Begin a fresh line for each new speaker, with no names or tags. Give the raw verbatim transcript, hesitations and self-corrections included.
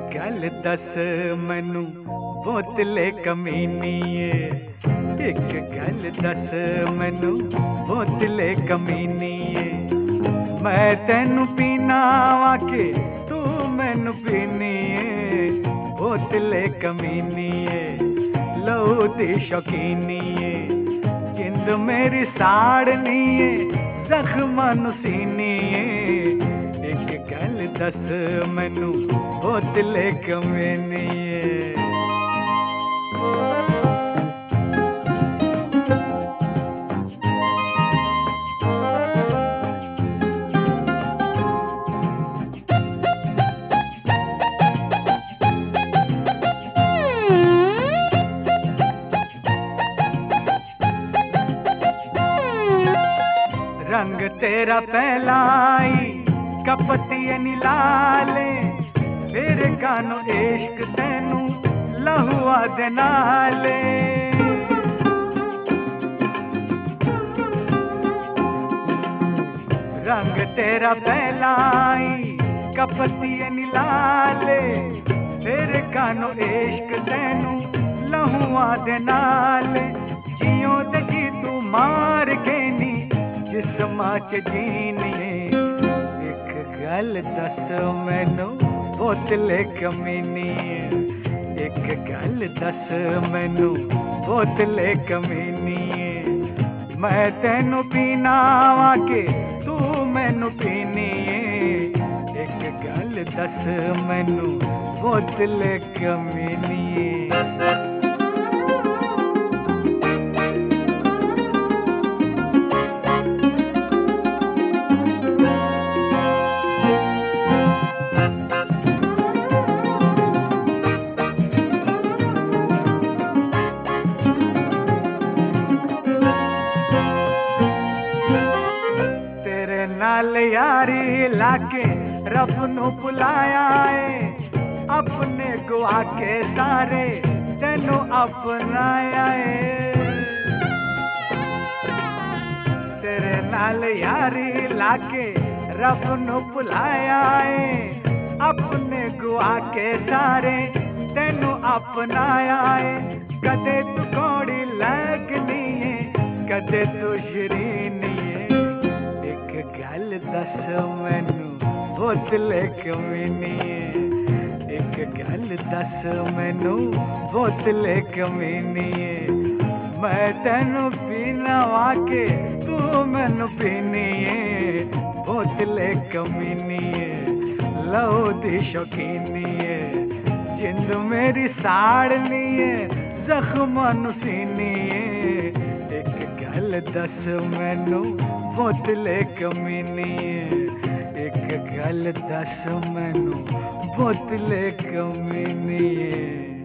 गल दस मैनू बोतले कमीनीए, एक गल दस मैनू बोतले कमीनीए। मैं तेनू पीना वाके तू मैनू पीनीए, बोतले कमीनीए लहू दी शौकीनीए। जिंद मेरी साड़नीए जख्मां नू सीनीए, एक गल दस मैनू बोतले कमीनीए। रंग तेरा पहलाई कपतिए नीलाले, फिर कानो इश्क तेनू लहुआ दे नाले। रंग तेरा पहलाई कपतिए नीलाले, फिर कानो इश्क तेनू लहुआ दे नाले। जियो ते जी तू मार के नी जिस्मां च जीनीए, एक गल दस मैनू बोतले कमीनीए। एक गल दस मैनू बोतले कमीनीए। मैं तेनू पीना वाके तू मैनू पीनीए, एक गल दस मैनू बोतले कमीनीए। नाल यारी लाके रब नू बुलाया है, अपने गुआ के सारे तेनू अपनाया है। तेरे नाल यारी लाके रब नू बुलाया है, अपने गुआ के सारे तेनू अपनाया है। कदे तू कौड़ी लगनी है, कदे तू शरीनी है, गल दस मैनू बोतले कमीनीए। एक गल दस मैनू बोतले कमीनीए। मैं तेनू पीना वाके तू मैनू पीनीए, बोतले कमीनीए लहू दी शौकीनीए। जिंद मेरी साड़नीए जख्मां नू सीनीए, एक गल दस मैनू बोतले कमीनीए। एक गल दस मैनू बोतले कमीनीए।